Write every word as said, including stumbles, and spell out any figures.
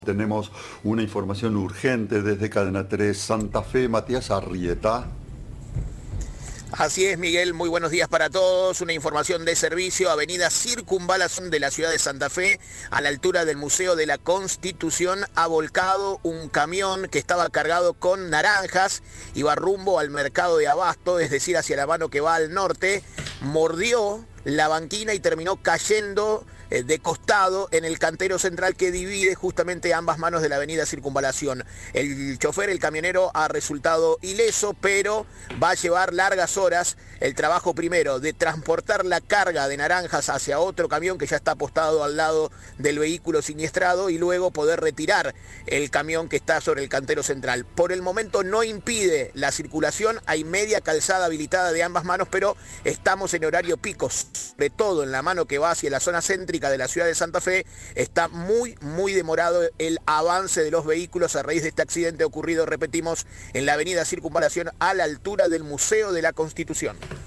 Tenemos una información urgente desde Cadena tres Santa Fe, Matías Arrieta. Así es, Miguel, muy buenos días para todos. Una información de servicio, avenida Circunvalación de la ciudad de Santa Fe, a la altura del Museo de la Constitución, ha volcado un camión que estaba cargado con naranjas, iba rumbo al mercado de Abasto, es decir, hacia la mano que va al norte, mordió la banquina y terminó cayendo de costado en el cantero central que divide justamente ambas manos de la avenida Circunvalación. El chofer, el camionero, ha resultado ileso, pero va a llevar largas horas el trabajo primero de transportar la carga de naranjas hacia otro camión que ya está apostado al lado del vehículo siniestrado y luego poder retirar el camión que está sobre el cantero central. Por el momento no impide la circulación, hay media calzada habilitada de ambas manos, pero estamos en horario picos, sobre todo en la mano que va hacia la zona céntrica de la ciudad de Santa Fe. Está muy, muy demorado el avance de los vehículos a raíz de este accidente ocurrido, repetimos, en la avenida Circunvalación a la altura del Museo de la Constitución.